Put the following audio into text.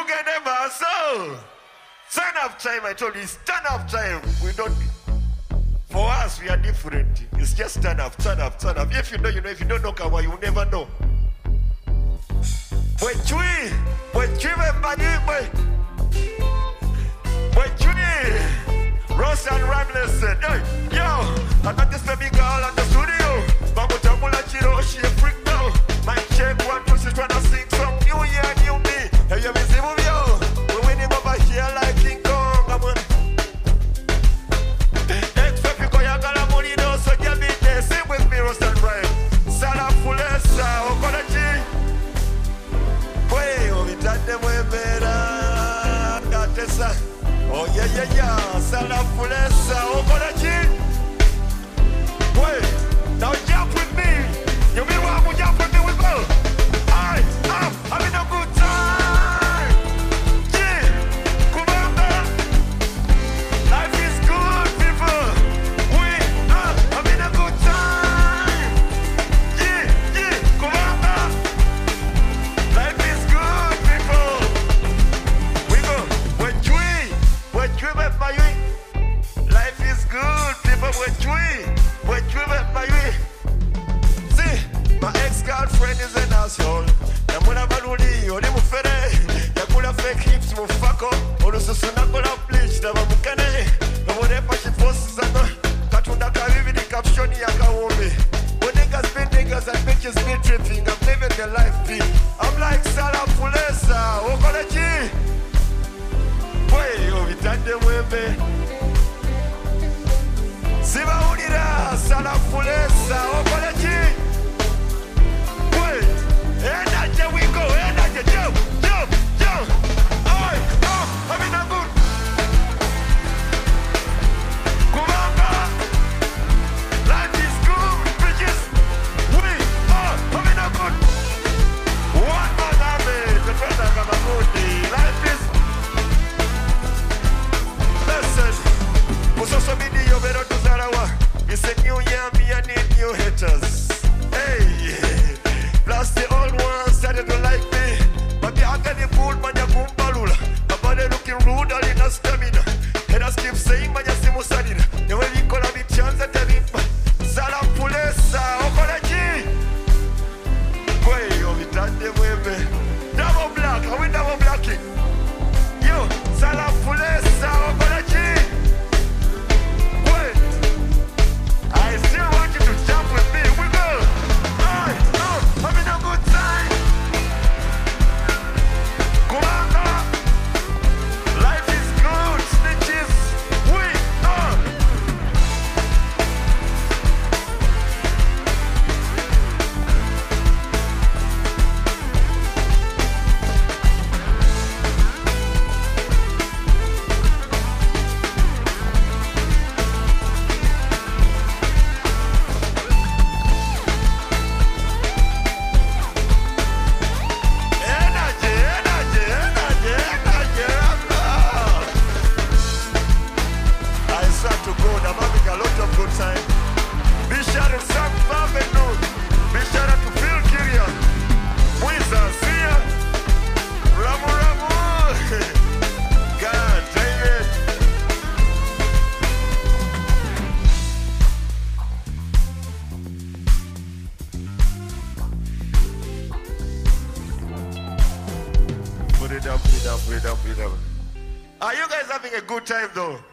get them also. Stand up time, I told you, stand up time. We don't, for us, we are different. It's just stand up, stand up, stand up. If you know, you know. If you don't know, Kawa, you will never know. When you everybody, Ross and Ramblin said, hey, yo, I got this baby girl at the studio. Bambo Tambula Chiro, she a freak now. My check 1, 2, she's tryna sing some new year, new me. Hey, you busy move, yo. We're winning over here like King Kong. I'm on. Expect you go, you got a money, though, so you be there. Sing with me, Ross and Rhyme. Sala Fulesa, Okolachi. Way, oh, we done them way better. Got this, oh, yeah. Sala Fulesa, Okolachi. Wait, now jump with me. You mean what? Will jump with me? We go. I'm having a good time. Yeah, Kumanga. Life is good, people. We are having a good time. Yeah, Kumanga. Life is good, people. We go. We're driven by you. Life is good, people. We're driven by you. See, my ex-girlfriend is an asshole. And when I'm on the only mufere, you could have fake hips, you fuck up. Or the Susanako bleach, the Mukane. And whatever she posts, Katunda Karivi, the caption, Yakawomi. When niggas been niggas and bitches be tripping, I'm living the life beat. I'm like Sala Fulesa, Okolachi. Boy, you be done the way, babe. Siva Unida, Sala Fulesa, Okolachi. Energy we go, energy, jump. I'm in a good. Kumanga, life is good, bitches. We are having a good. One more time, the friend I got a good day. Life is. Listen, who's also been your better to Zarawa? It's a new year, me, I need new haters. Hey, plus the old ones started to like me. But the agony food, man, ya kumbalula. My body looking rude, all in a stamina. And I keep saying, man, ya simu sadina. The way we call a bit chance at the rip. Salam Fulesa, Okolachi. Boy, you be done the way, man. Double black, are we double blacking? Yo, Salam Fulesa, Okolachi. Boy, I still want you to jump with me. We go. Having a good time. Kumanga. Life is good, snitches. We are. Put it up. Are you guys having a good time though?